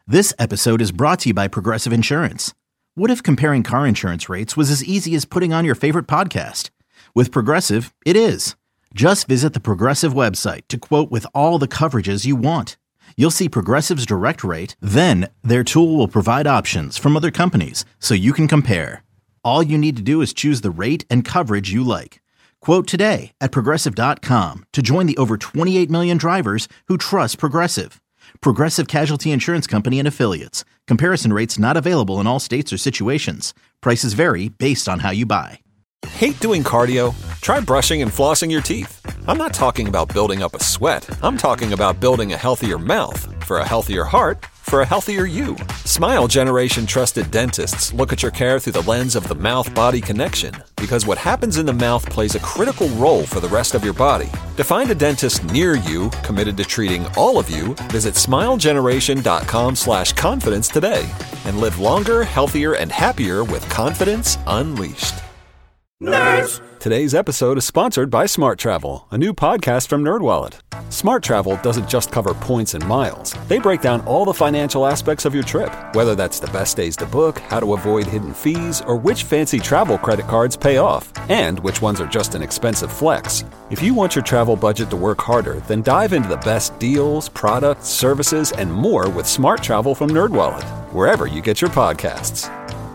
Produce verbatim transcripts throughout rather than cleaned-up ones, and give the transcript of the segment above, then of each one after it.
This episode is brought to you by Progressive Insurance. What if comparing car insurance rates was as easy as putting on your favorite podcast? With Progressive, it is. Just visit the Progressive website to quote with all the coverages you want. You'll see Progressive's direct rate, then their tool will provide options from other companies so you can compare. All you need to do is choose the rate and coverage you like. Quote today at Progressive dot com to join the over twenty-eight million drivers who trust Progressive. Progressive Casualty Insurance Company and Affiliates. Comparison rates not available in all states or situations. Prices vary based on how you buy. Hate doing cardio? Try brushing and flossing your teeth. I'm not talking about building up a sweat. I'm talking about building a healthier mouth. For a healthier heart, for a healthier you. Smile Generation trusted dentists look at your care through the lens of the mouth-body connection, because what happens in the mouth plays a critical role for the rest of your body. To find a dentist near you committed to treating all of you, visit smilegeneration.com slash confidence today and live longer, healthier, and happier with confidence unleashed. Nerds! Today's episode is sponsored by Smart Travel, a new podcast from NerdWallet. Smart Travel doesn't just cover points and miles. They break down all the financial aspects of your trip, whether that's the best days to book, how to avoid hidden fees, or which fancy travel credit cards pay off, and which ones are just an expensive flex. If you want your travel budget to work harder, then dive into the best deals, products, services, and more with Smart Travel from NerdWallet, wherever you get your podcasts.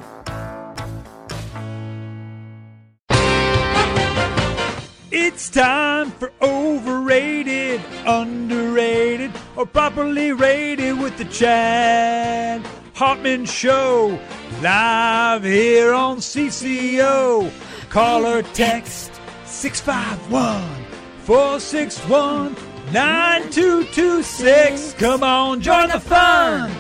It's time for Overrated, Underrated, or Properly Rated with the Chad Hartman Show. Live here on C C O. Call or text six five one, four six one, nine two two six. Come on, join the fun.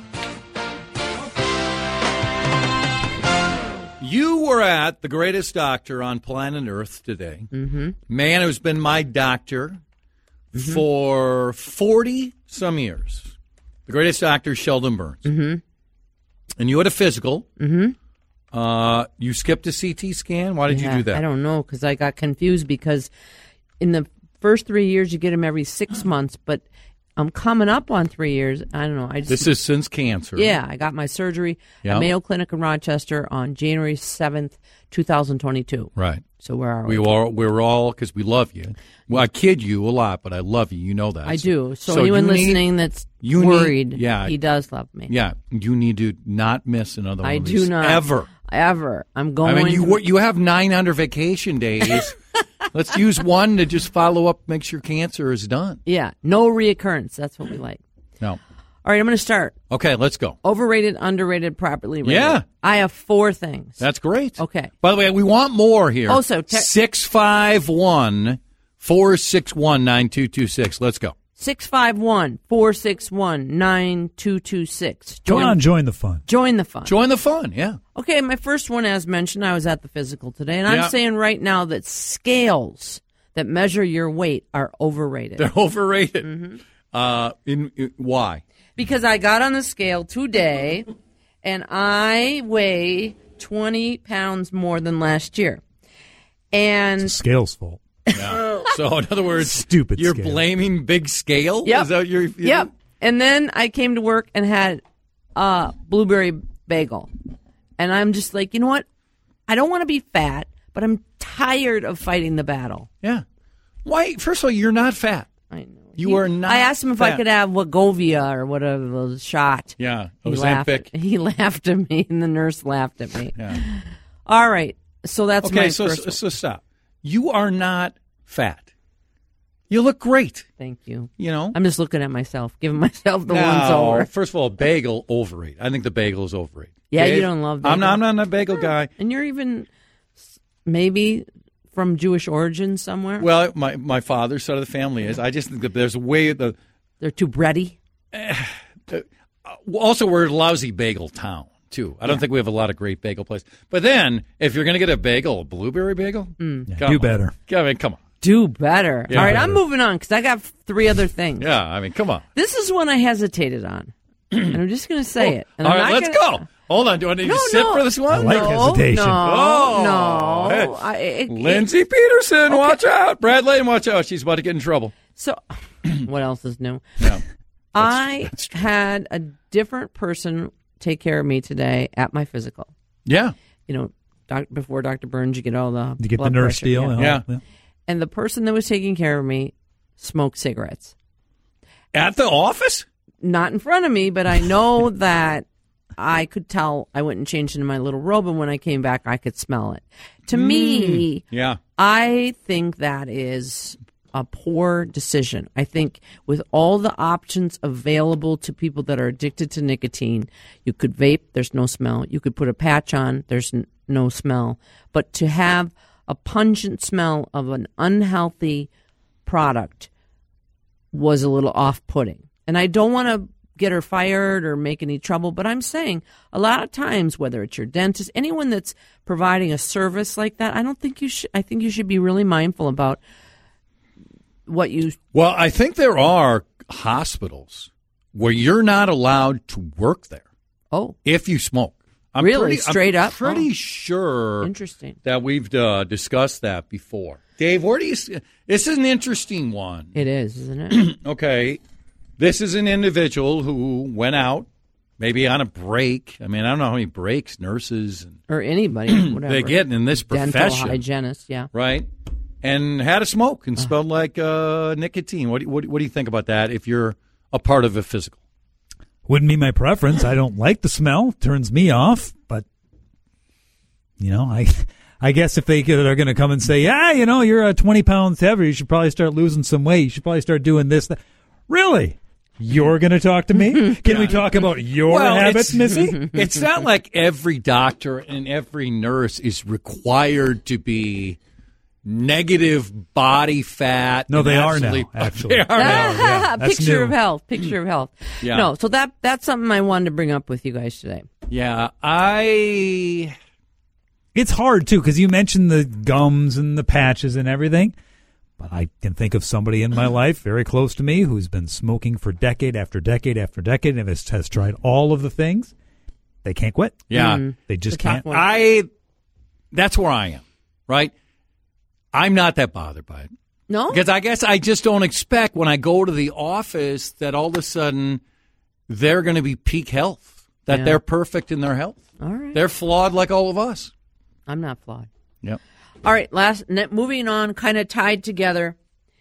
You were at the greatest doctor on planet Earth today. Mm-hmm. Man who's been my doctor mm-hmm. for forty-some years. The greatest doctor, Sheldon Burns. Mm-hmm. And you had a physical. Mm-hmm. Uh, you skipped a C T scan? Why did yeah, you do that? I don't know, because I got confused because in the first three years you get them every six months, but I'm coming up on three years. I don't know. I just, this is since cancer. Yeah, I got my surgery yep. at Mayo Clinic in Rochester on January seventh, twenty twenty-two. Right. So where are we? We are, we're all, because we love you. Well, I kid you a lot, but I love you. You know that. I so, do. So, so anyone need, listening that's you worried, need, yeah, he does love me. Yeah. You need to not miss another one I of do these. not. Ever. Ever. I'm going. I mean, you, you have nine hundred vacation days. Let's use one to just follow up, make sure cancer is done. Yeah, no reoccurrence. That's what we like. No. All right, I'm going to start. Okay, let's go. Overrated, underrated, properly rated. Yeah. I have four things. That's great. Okay. By the way, we want more here. Also, te- six five one, four six one, nine two two six. Let's go. six five one, four six one, nine two two six. Come on, join the fun. Join the fun. Join the fun, yeah. Okay, my first one, as mentioned, I was at the physical today, and yeah. I'm saying right now that scales that measure your weight are overrated. They're overrated. Mm-hmm. Uh, in, in why? Because I got on the scale today, and I weigh twenty pounds more than last year. And it's the scale's fault. Yeah. So, in other words, stupid. You're scale. blaming big scale? Yep. Is that your, your Yep. And then I came to work and had a blueberry bagel. And I'm just like, you know what? I don't want to be fat, but I'm tired of fighting the battle. Yeah. Why? First of all, you're not fat. I know. You he, are not I asked him if fat. I could have Wegovy or whatever the shot. Yeah. He laughed, Ozempic. he laughed at me, and the nurse laughed at me. Yeah. All right. So that's okay, my so, first so, so stop. You are not fat. You look great. Thank you. You know? I'm just looking at myself, giving myself the no, once over. First of all, bagel, overrated. I think the bagel is overrated. Yeah, Dave, you don't love bagel. I'm not, I'm not a bagel guy. And you're even maybe from Jewish origin somewhere? Well, my, my father's side of the family is. I just think that there's a way the they're too bready. Uh, also, we're a lousy bagel town, too. I don't yeah. think we have a lot of great bagel places. But then, if you're going to get a bagel, a blueberry bagel, mm. yeah, do on. better. I mean, come on. Do better. Yeah, All right, better. I'm moving on because I got three other things. Yeah, I mean, come on. This is one I hesitated on. And I'm just going to say oh, it. And all I'm right, not let's gonna... go. Hold on. Do I need no, to sit no. for this one? I like no, hesitation. No, oh, no. Hey. I, it, Lindsay it, Peterson, okay. watch out. Brad Lane, watch out. She's about to get in trouble. So, what else is new? Yeah. I that's true. had a different person take care of me today at my physical. Yeah. You know, doc, before Doctor Burns, you get all the You get the blood nurse pressure, deal. yeah. and all- Yeah. yeah. And the person that was taking care of me smoked cigarettes. At the office? Not in front of me, but I know that I could tell. I went and changed into my little robe, and when I came back, I could smell it. To me, Yeah. I think that is a poor decision. I think with all the options available to people that are addicted to nicotine, you could vape, there's no smell. You could put a patch on, there's n- no smell. But to have a pungent smell of an unhealthy product was a little off-putting. And I don't want to get her fired or make any trouble, but I'm saying a lot of times, whether it's your dentist, anyone that's providing a service like that, I don't think you should. I think you should be really mindful about what you. Well, I think there are hospitals where you're not allowed to work there Oh, if you smoke. I'm Really? pretty, Straight I'm up? pretty Oh. sure interesting. that we've uh, discussed that before. Dave, where do you see? This is an interesting one. It is, isn't it? Okay. This is an individual who went out, maybe on a break. I mean, I don't know how many breaks nurses and Or anybody, whatever. they get in this Dental profession, hygienist, yeah. right? And had a smoke and smelled like uh, nicotine. What do, you, what, do- what do you think about that if you're a part of a physical? Wouldn't be my preference. I don't like the smell. Turns me off. But, you know, I I guess if they could, are going to come and say, yeah, you know, you're uh, twenty pounds heavier. You should probably start losing some weight. You should probably start doing this. That. Really? You're going to talk to me? Can we talk about your Well, habits, it's- Missy? It's not like every doctor and every nurse is required to be negative body fat. No, and they are now, absolutely- actually. They are now. yeah, that's picture new. of health. Picture of health. Yeah. No, so that that's something I wanted to bring up with you guys today. Yeah, I. It's hard, too, because you mentioned the gums and the patches and everything. But I can think of somebody in my life very close to me who's been smoking for decade after decade after decade and has, has tried all of the things. They can't quit. Yeah. They just The tough can't. one. I. That's where I am, right? I'm not that bothered by it. No? Because I guess I just don't expect when I go to the office that all of a sudden they're going to be peak health, that Yeah. they're perfect in their health. All right. They're flawed like all of us. I'm not flawed. Yep. All right, last ne- moving on, kind of tied together.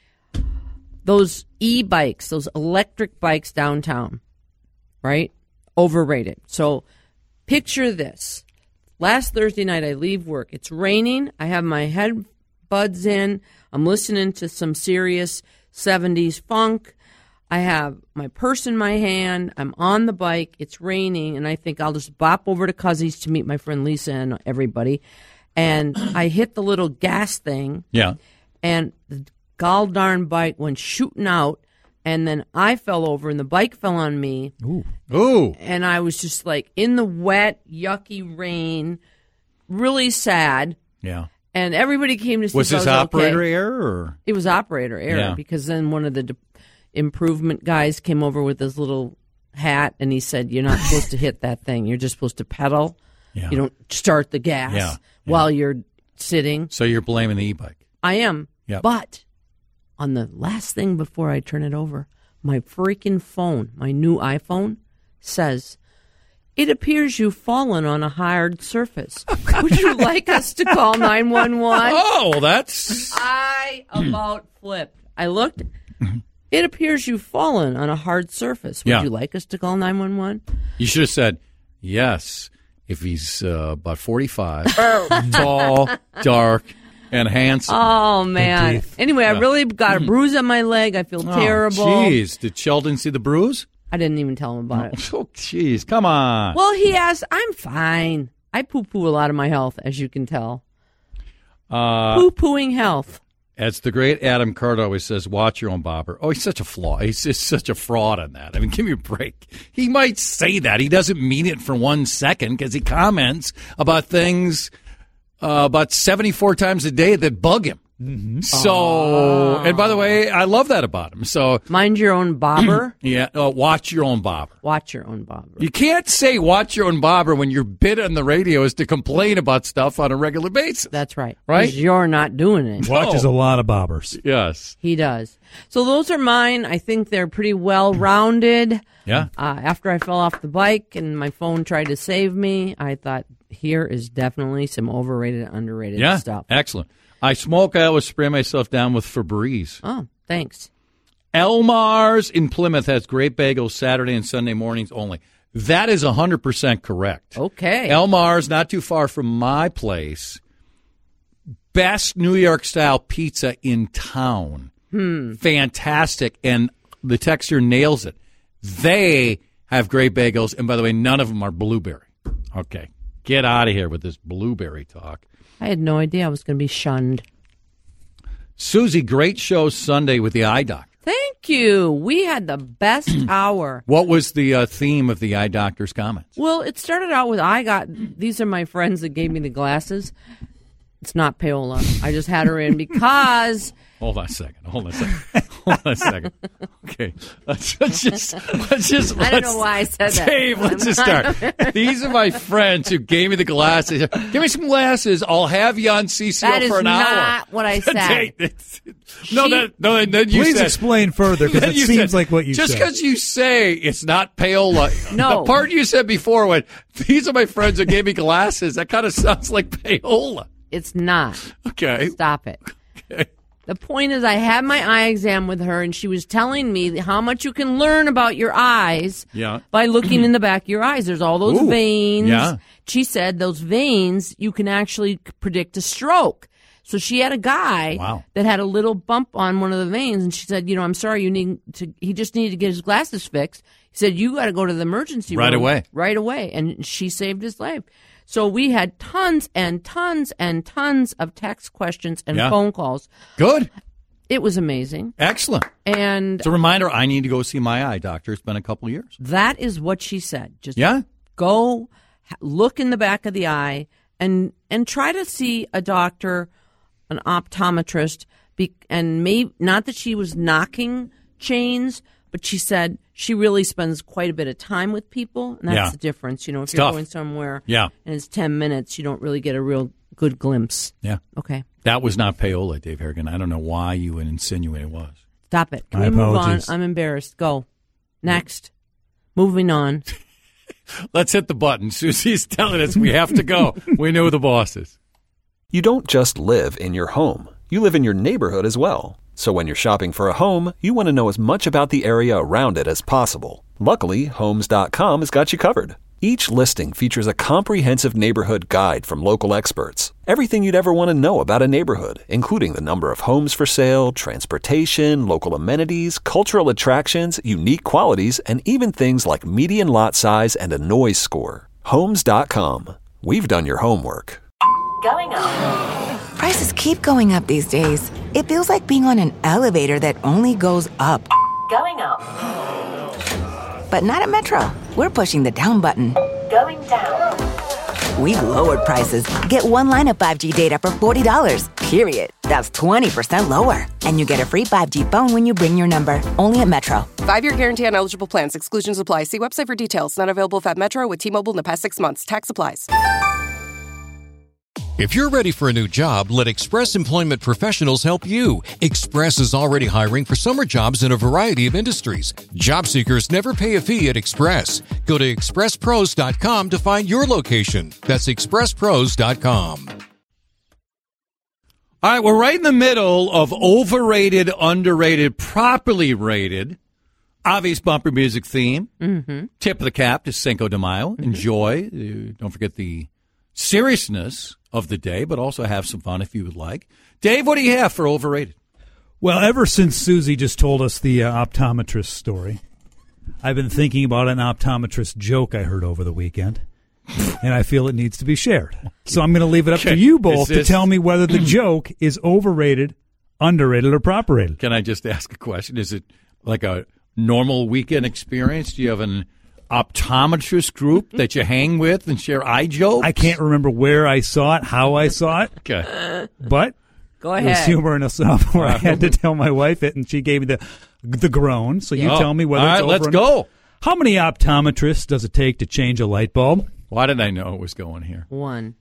Those e-bikes, those electric bikes downtown, right? Overrated. So picture this. Last Thursday night, I leave work. It's raining. I have my headbuds in. I'm listening to some serious seventies funk. I have my purse in my hand. I'm on the bike. It's raining, and I think I'll just bop over to Cuzzy's to meet my friend Lisa and everybody. And I hit the little gas thing, Yeah. and the gall darn bike went shooting out, and then I fell over, and the bike fell on me, Ooh. and I was just like in the wet, yucky rain, really sad. Yeah. And everybody came to see Was if I this was operator okay. error? Or? It was operator error Yeah. because then one of the de- improvement guys came over with his little hat, and he said, "You're not supposed to hit that thing. You're just supposed to pedal. Yeah. You don't start the gas Yeah. while you're sitting." So you're blaming the e-bike. I am. Yep. But on the last thing before I turn it over, my freaking phone, my new iPhone, says, "It appears you've fallen on a hard surface. Would you like us to call nine one one? Oh, that's. I about flipped. I looked. It appears you've fallen on a hard surface. Would Yeah. you like us to call nine one one? You should have said yes if he's uh, about forty-five, tall, dark, and handsome. Oh, man. teeth. Anyway, I really got a bruise on my leg. I feel terrible. Jeez, did Sheldon see the bruise? I didn't even tell him about it. Oh, jeez, come on. Well, he asked, I'm fine. I poo-poo a lot of my health, as you can tell. Uh, Poo-pooing health. as the great Adam Carter always says, watch your own bobber. Oh, he's such a flaw. He's just such a fraud on that. I mean, give me a break. He might say that. He doesn't mean it for one second because he comments about things uh, about seventy-four times a day that bug him. Mm-hmm. So, Oh. and by the way, I love that about him. So, Mind your own bobber. yeah, uh, watch your own bobber. Watch your own bobber. You can't say watch your own bobber when your bit on the radio is to complain about stuff on a regular basis. That's right. Right? 'Cause you're not doing it. Watches a lot of bobbers. Yes. He does. So those are mine. I think they're pretty well rounded. Yeah. Uh, after I fell off the bike and my phone tried to save me, I thought here is definitely some overrated, underrated Yeah. stuff. Excellent. I smoke. I always spray myself down with Febreze. Oh, thanks. Elmar's in Plymouth has great bagels Saturday and Sunday mornings only. That is one hundred percent correct. Okay. Elmar's, not too far from my place. Best New York style pizza in town. Hmm. Fantastic. And the texture nails it. They have great bagels. And by the way, none of them are blueberry. Okay. Get out of here with this blueberry talk. I had no idea I was going to be shunned. Susie, great show Sunday with the eye doctor. Thank you. We had the best hour. What was the uh, theme of the eye doctor's comments? Well, it started out with I got, these are my friends that gave me the glasses. It's not Paola. I just had her in because... Hold on a second. Hold on a second. Hold on a second. Okay. Let's, let's just, let's just, I don't know why I said that. Dave, let's just start. These are my friends who gave me the glasses. Give me some glasses. I'll have you on C C O That is for an hour. not what I said. Dave, it's- no, She- that, no, and then you Please said, explain further, because then it you seems said- like what you just said. because you say it's not Paola. No. The part you said before when these are my friends who gave me glasses, that kind of sounds like Paola. It's not. Okay. Stop it. Okay. The point is, I had my eye exam with her, and she was telling me how much you can learn about your eyes Yeah. by looking in the back of your eyes. There's all those Ooh, veins. yeah. She said those veins, you can actually predict a stroke. So she had a guy Wow. that had a little bump on one of the veins, and she said, you know, I'm sorry, you need to, he just needed to get his glasses fixed. He said, you got to go to the emergency Right room. away. Right away. And she saved his life. So we had tons and tons and tons of text questions and Yeah. phone calls. Good. It was amazing. Excellent. And It's a reminder, I need to go see my eye doctor. It's been a couple of years. that is what she said. Just Yeah? go ha- look in the back of the eye and and try to see a doctor, an optometrist, be, and maybe not that she was knocking chains, but she said she really spends quite a bit of time with people, and that's Yeah. the difference. You know, if It's you're tough. going somewhere Yeah. and it's ten minutes, you don't really get a real good glimpse. Yeah. Okay, That was not Paola, Dave Harrigan. I don't know why you would insinuate it was. stop it. Can My we move apologies. on? I'm embarrassed. Go. Next. Moving on. Let's hit the button. Susie's telling us we have to go. We know the bosses. You don't just live in your home, you live in your neighborhood as well. So when you're shopping for a home, you want to know as much about the area around it as possible. Luckily, Homes dot com has got you covered. Each listing features a comprehensive neighborhood guide from local experts. Everything you'd ever want to know about a neighborhood, including the number of homes for sale, transportation, local amenities, cultural attractions, unique qualities, and even things like median lot size and a noise score. Homes dot com. We've done your homework. Going up. Prices keep going up these days. It feels like being on an elevator that only goes up. Going up. But not at Metro. We're pushing the down button. Going down. We've lowered prices. Get one line of five G data for forty dollars, period. That's twenty percent lower. And you get a free five G phone when you bring your number. Only at Metro. Five-year guarantee on eligible plans. Exclusions apply. See website for details. Not available if at Metro with T-Mobile in the past six months. Tax applies. If you're ready for a new job, let Express Employment Professionals help you. Express is already hiring for summer jobs in a variety of industries. Job seekers never pay a fee at Express. Go to express pros dot com to find your location. That's express pros dot com. All right, we're right in the middle of overrated, underrated, properly rated. Obvious bumper music theme. Mm-hmm. Tip of the cap to Cinco de Mayo. Mm-hmm. Enjoy. Uh, don't forget the seriousness of the day, but also have some fun if you would like. Dave, what do you have for overrated? Well, ever since Susie just told us the uh, optometrist story, I've been thinking about an optometrist joke I heard over the weekend, and I feel it needs to be shared. So I'm going to leave it up Okay. to you both Is this- to tell me whether the joke is overrated, underrated, or proper rated. Can I just ask a question? Is it like a normal weekend experience? Do you have an optometrist group that you hang with and share eye jokes? I can't remember where I saw it, how I saw it, Okay. but Go It was ahead. humor enough where I had to tell my wife it, and she gave me the the groan. So you Oh. tell me whether All it's right, over let's or go. not. How many optometrists does it take to change a light bulb? Why did I know it was going here? One.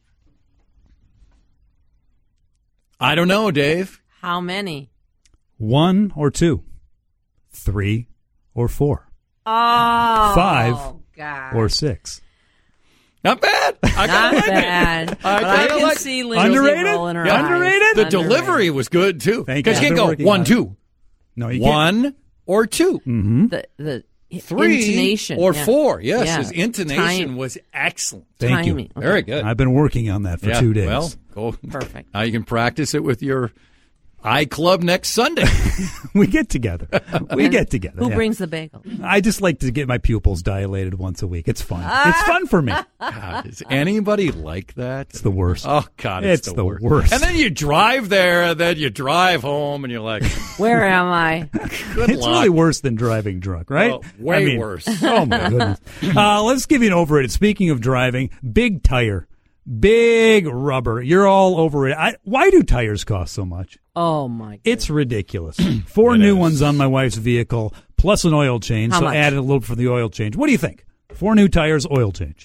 I don't know, Dave. How many? One or two? Three or four? Oh, Five God. or six? Not bad. I Not kinda like bad. It. But I kinda can like see Lindsay Underrated? rolling her Yeah. eyes. Underrated? The delivery was good, too. Thank you. Because you I've can't been go working one, on it. two. No, you can't. One or two. Mm-hmm. The, the Three intonation. or yeah. four. Yes, Yeah. his intonation Time- was excellent. Thank you. timing. Okay. Very good. I've been working on that for Yeah, two days. Well, go. Perfect. Now you can practice it with your eye club next Sunday. we get together. We And get together. Who yeah. brings the bagel? I just like to get my pupils dilated once a week. It's fun. It's fun for me. God, is anybody like that? It's the worst. Oh, God, it's, It's the, the worst. worst. And then you drive there, and then you drive home, and you're like, Where am I? good It's luck. really worse than driving drunk, right? Oh, way I mean, worse. Oh, my goodness. Uh, let's give you an overrated. Speaking of driving, big tire, big rubber. You're all over it. I, why do tires cost so much? Oh, my God. It's ridiculous. Four It new is. ones on my wife's vehicle, plus an oil change. How so much? added a little for the oil change. What do you think? Four new tires, oil change.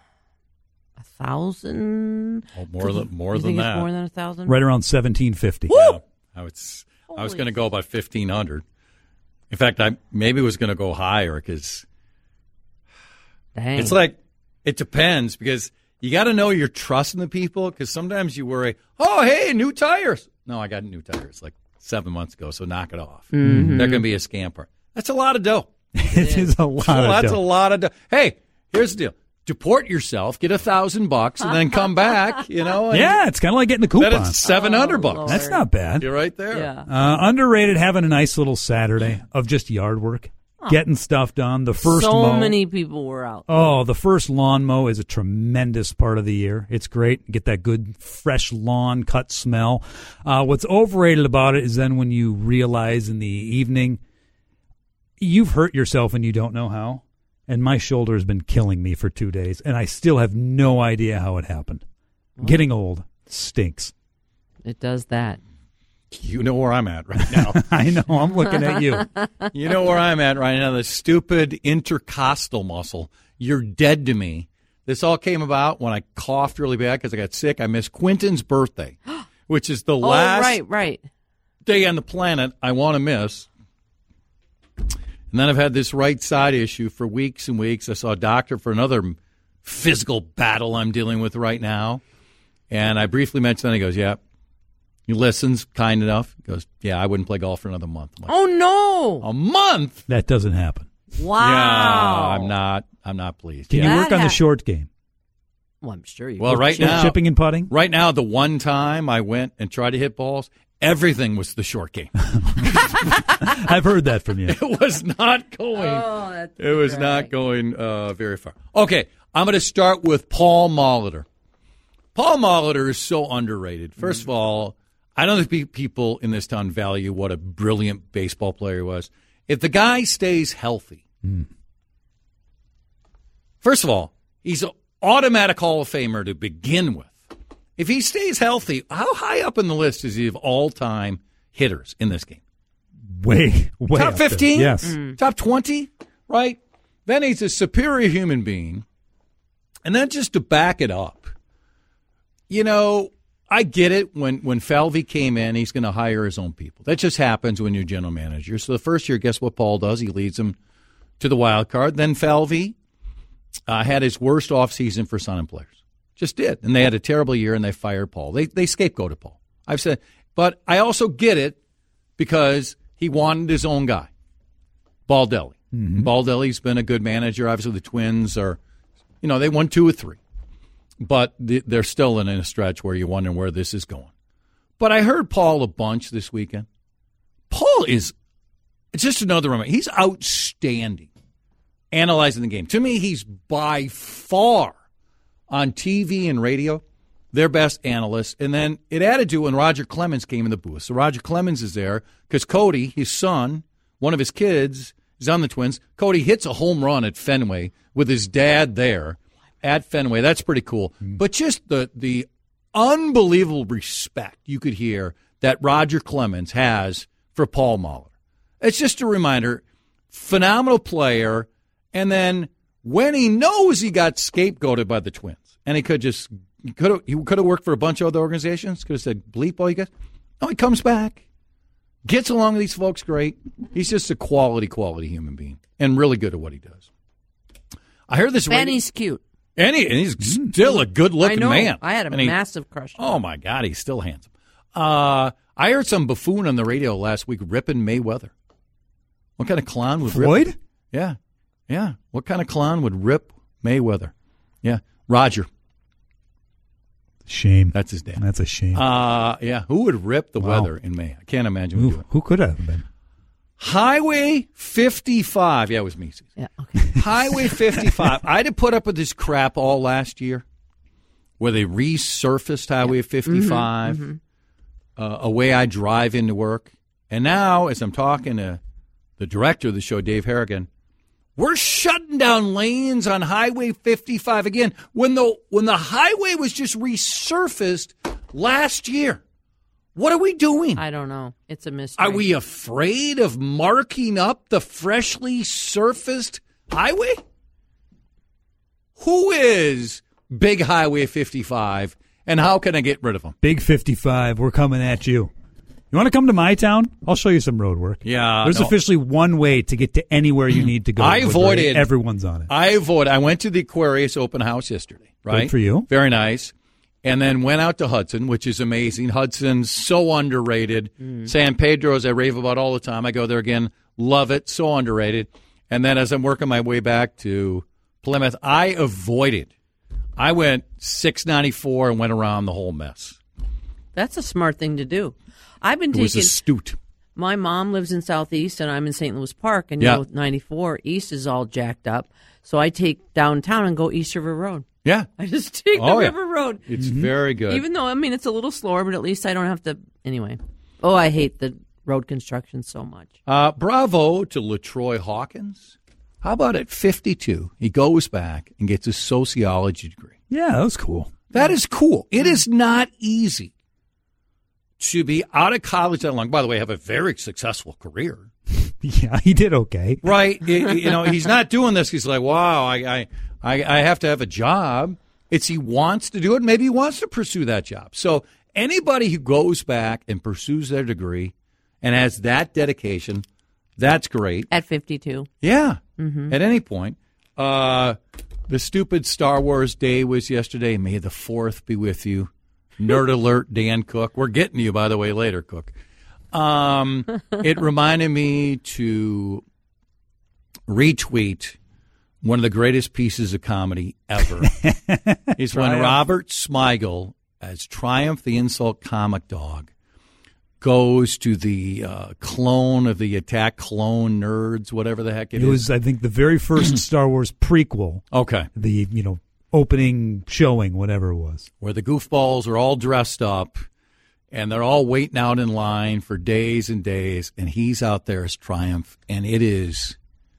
A thousand? Oh, more than more you than think that. It's more than a thousand? Right around seventeen fifty. Yeah. I was I was Holy going to go about fifteen hundred. In fact, I maybe was going to go higher because Dang. it's like it depends because you got to know you're trusting the people because sometimes you worry, oh, hey, new tires. No, I got new tires like seven months ago, so knock it off. Mm-hmm. They're going to be a scamper. That's a lot of dough. It is a lot Well, of that's dough. a lot of dough. Hey, here's the deal. Deport yourself, get a thousand bucks, and then come back, you know. And Yeah, it's kind of like getting the coupon. then it's seven hundred Oh, bucks. Lord. That's not bad. You're right there. Yeah. Uh, underrated having a nice little Saturday of just yard work, getting stuff done. The first so mow. many people were out. Oh, the first lawn mow is a tremendous part of the year. It's great. Get that good, fresh lawn cut smell. Uh, what's overrated about it is then when you realize in the evening you've hurt yourself and you don't know how. And my shoulder has been killing me for two days, and I still have no idea how it happened. Getting old stinks. It does that. You know where I'm at right now. I know. I'm looking at you. You know where I'm at right now. The stupid intercostal muscle. You're dead to me. This all came about when I coughed really bad because I got sick. I missed Quentin's birthday, which is the Oh, last right, right. day on the planet I want to miss. And then I've had this right side issue for weeks and weeks. I saw a doctor for another physical battle I'm dealing with right now. And I briefly mentioned that. He goes, yeah. He listens, kind enough. He goes, yeah, I wouldn't play golf for another month. I'm like, Oh, no. a month? That doesn't happen. Wow. Yeah, I'm not. I'm not pleased. Can Yeah. you work That on the ha- short game? Well, I'm sure you Well, could. right Chip- now, chipping and putting? right now, the one time I went and tried to hit balls, everything was the short game. I've heard that from you. It was not going. Oh, that's It was right. not going uh, very far. Okay, I'm going to start with Paul Molitor. Paul Molitor is so underrated. First of all, I don't think people in this town value what a brilliant baseball player he was. If the guy stays healthy, first of all, he's an automatic Hall of Famer to begin with. If he stays healthy, how high up in the list is he of all-time hitters in this game? Way, way Top up there. fifteen? Yes. Top twenty, right? Then he's a superior human being. And then just to back it up, you know, I get it. When, when Falvey came in, he's going to hire his own people. That just happens when you're general manager. So the first year, guess what Paul does? He leads them to the wild card. Then Falvey uh, had his worst offseason for signing players. Just did. And they had a terrible year, and they fired Paul. They, they scapegoated Paul. I've said, but I also get it because he wanted his own guy, Baldelli. Mm-hmm. Baldelli's been a good manager. Obviously, the Twins are, you know, they won two or three. But they're still in a stretch where you're wondering where this is going. But I heard Paul a bunch this weekend. Paul is it's just another one. He's outstanding analyzing the game. To me, he's by far on T V and radio their best analyst. And then it added to when Roger Clemens came in the booth. So Roger Clemens is there because Cody, his son, one of his kids, is on the Twins. Cody hits a home run at Fenway with his dad there. At Fenway, that's pretty cool. But just the the unbelievable respect you could hear that Roger Clemens has for Paul Mahler. It's just a reminder, phenomenal player, and then when he knows he got scapegoated by the Twins, and he could just he could have he could have worked for a bunch of other organizations, could have said bleep all you guys. No, he comes back, gets along with these folks great. He's just a quality, quality human being, and really good at what he does. I heard this. And radio- he's cute. And, he, and he's still a good-looking I know. man. I had a And he- massive crush on him. Oh, my God, he's still handsome. Uh, I heard some buffoon on the radio last week ripping Mayweather. What kind of clown would Floyd? rip? Yeah, yeah. What kind of clown would rip Mayweather? Yeah, Roger. Shame. That's his dad. That's a shame. Uh, yeah, who would rip the Wow. weather in May? I can't imagine who Who, would do it. who could have been? Highway fifty-five. Yeah, it was me. Yeah, okay. Highway fifty-five. I had to put up with this crap all last year where they resurfaced Highway fifty-five, Mm-hmm, uh, a way I drive into work. And now, as I'm talking to the director of the show, Dave Harrigan, we're shutting down lanes on Highway fifty-five again when the, when the highway was just resurfaced last year. What are we doing? I don't know. It's a mystery. Are we afraid of marking up the freshly surfaced highway? Who is Big Highway fifty-five, and how can I get rid of them? Big fifty-five, we're coming at you. You want to come to my town? I'll show you some road work. Yeah, There's no. officially one way to get to anywhere you need to go. I Woodbury. avoided- Everyone's on it. I avoid. I went to the Aquarius open house yesterday. Right Good for you. Very nice. And then went out to Hudson, which is amazing. Hudson's so underrated. San Pedro's I rave about all the time. I go there again. Love it. So underrated. And then as I'm working my way back to Plymouth, I avoided. I went six ninety-four and went around the whole mess. That's a smart thing to do. I've been It was taking. astute. My mom lives in Southeast, and I'm in Saint Louis Park, and Yeah. you know, ninety-four East is all jacked up. So I take downtown and go East River Road. Yeah. I just take Oh, the yeah. River Road. It's very good. Even though, I mean, it's a little slower, but at least I don't have to. Anyway. Oh, I hate the road construction so much. Uh, bravo to LaTroy Hawkins. How about at fifty-two, he goes back and gets a sociology degree. Yeah, that was cool. That is cool. It is not easy to be out of college that long. By the way, have a very successful career. Yeah, he did okay. Right. It- you know, he's not doing this. He's like, wow, I, I, I, I have to have a job. It's he wants to do it. Maybe he wants to pursue that job. So anybody who goes back and pursues their degree and has that dedication, that's great. At fifty-two. Yeah. Mhm. At any point. Uh, the stupid Star Wars day was yesterday. May the fourth be with you. Nerd alert, Dan Cook. We're getting to you, by the way, later, Cook. Um, it reminded me to retweet one of the greatest pieces of comedy ever. Is when Triumph. Robert Smigel, as Triumph the Insult Comic Dog, goes to the uh, clone of the Attack Clone Nerds, whatever the heck it, It is. was, I think, the very first Star Wars prequel. Okay. The, you know, opening showing, whatever it was. Where the goofballs are all dressed up and they're all waiting out in line for days and days, and he's out there as Triumph, and it is,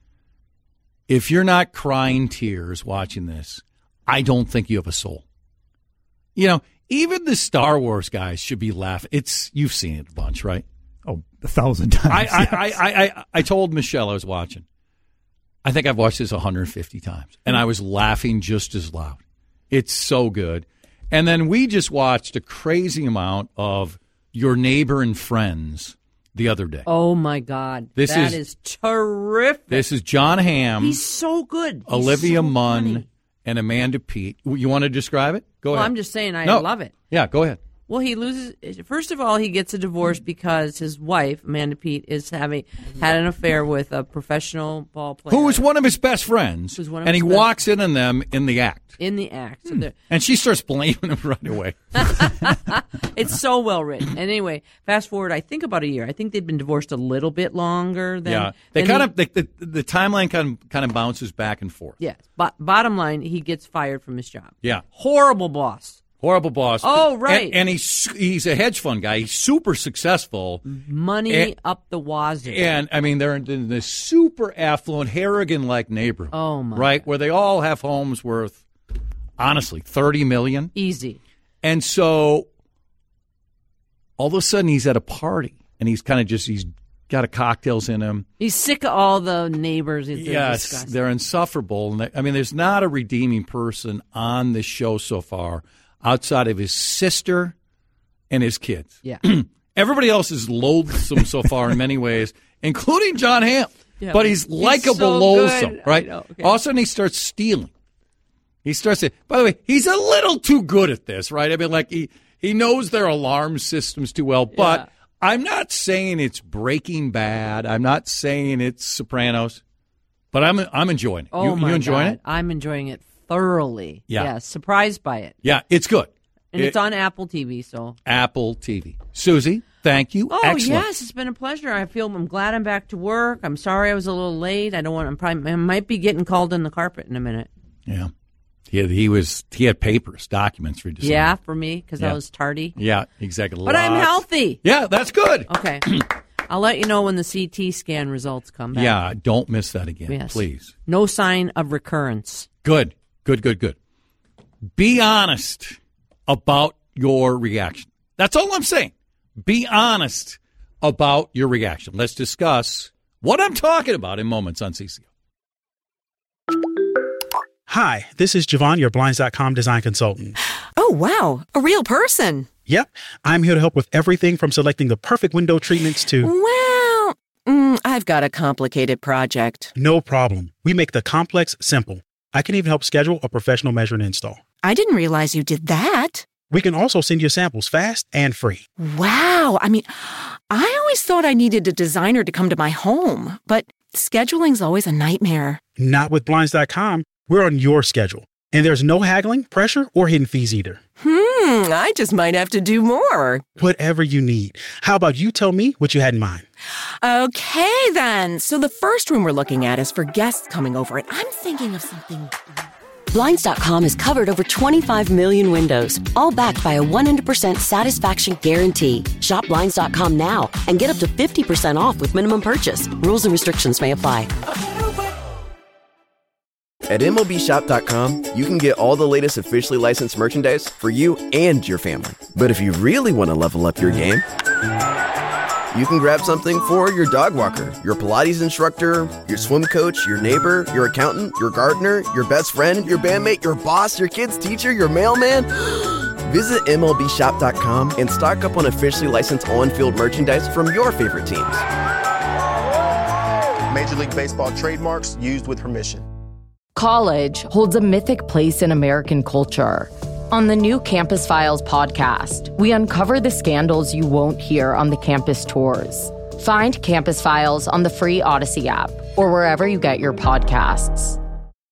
if you're not crying tears watching this, I don't think you have a soul. You know, even the Star Wars guys should be laughing. It's, you've seen it a bunch, right? Oh, a thousand times. I, I, yes. I, I, I, I told Michelle I was watching. I think I've watched this one hundred fifty times, and I was laughing just as loud. It's so good. And then we just watched a crazy amount of Your Neighbor and Friends the other day. Oh, my God. This That is- is terrific. This is John Hamm, He's so good. He's Olivia so Munn, funny. and Amanda Peet. You want to describe it? Go Well, ahead. I'm just saying I No. love it. Yeah, go ahead. Well, he loses. First of all, he gets a divorce because his wife, Amanda Peet, is having had an affair with a professional ball player. Who was one of his best friends, Who's one of and he his best- walks in on them in the act. in the act? So they're- And she starts blaming him right away. it's so well written. And anyway, fast forward, I think about a year. I think they'd been divorced a little bit longer than. Yeah, they than kind he- of the, the the timeline kind of kind of bounces back and forth. Yes. Bo- bottom line, he gets fired from his job. Yeah, Horrible boss. horrible boss. Oh, right. And, and he's he's a hedge fund guy. He's super successful. Money And- up the wazoo. And I mean, they're in this super affluent Harrigan-like neighborhood. Oh, my right, where they all have homes worth, honestly, thirty million. Easy. And so, all of a sudden he's at a party and he's kind of just, he's got a cocktails in him. He's sick of all the neighbors. They're yes, disgusting. They're insufferable. And they, I mean, there's not a redeeming person on this show so far outside of his sister and his kids. Yeah. Everybody else is loathsome so far in many ways, including John Hamm. Yeah, but he's likable, so loathsome, good. right? Okay. All of a sudden he starts stealing. He starts to, by the way, he's a little too good at this, right? I mean, like he, he knows their alarm systems too well, but yeah. I'm not saying it's Breaking Bad. I'm not saying it's Sopranos, but I'm I'm enjoying it. Oh you, my you enjoying God. it? I'm enjoying it thoroughly. Yeah. yeah. Surprised by it. Yeah, it's good. And it, it's on Apple T V, so. Apple T V. Susie, thank you. Oh, Excellent. yes, it's been a pleasure. I feel I'm glad I'm back to work. I'm sorry I was a little late. I don't want. I'm probably. I might be getting called in the carpet in a minute. Yeah, he had, he was. He had papers, documents for you to sign. Yeah, for me because yeah. I was tardy. Yeah, exactly. But Lots. I'm healthy. Yeah, that's good. Okay, I'll let you know when the C T scan results come back. Yeah, don't miss that again, yes. please. No sign of recurrence. Good, good, good, good. Be honest about your reaction. That's all I'm saying. Be honest about your reaction. Let's discuss what I'm talking about in moments on C C O. Hi, this is Javon, your Blinds dot com design consultant. Oh, wow. A real person. Yep. I'm here to help with everything from selecting the perfect window treatments to... Well, mm, I've got a complicated project. No problem. We make the complex simple. I can even help schedule a professional measure and install. I didn't realize you did that. We can also send you samples fast and free. Wow. I mean, I always thought I needed a designer to come to my home, but scheduling's always a nightmare. Not with Blinds dot com. We're on your schedule. And there's no haggling, pressure, or hidden fees either. Hmm, I just might have to do more. Whatever you need. How about you tell me what you had in mind? Okay, then. So the first room we're looking at is for guests coming over, and I'm thinking of something... Blinds dot com has covered over twenty-five million windows, all backed by a one hundred percent satisfaction guarantee. Shop Blinds dot com now and get up to fifty percent off with minimum purchase. Rules and restrictions may apply. At M L B Shop dot com, you can get all the latest officially licensed merchandise for you and your family. But if you really want to level up your game, you can grab something for your dog walker, your Pilates instructor, your swim coach, your neighbor, your accountant, your gardener, your best friend, your bandmate, your boss, your kid's teacher, your mailman. Visit M L B Shop dot com and stock up on officially licensed on-field merchandise from your favorite teams. Major League Baseball trademarks used with permission. College holds a mythic place in American culture. On the new Campus Files podcast, we uncover the scandals you won't hear on the campus tours. Find Campus Files on the free Odyssey app or wherever you get your podcasts.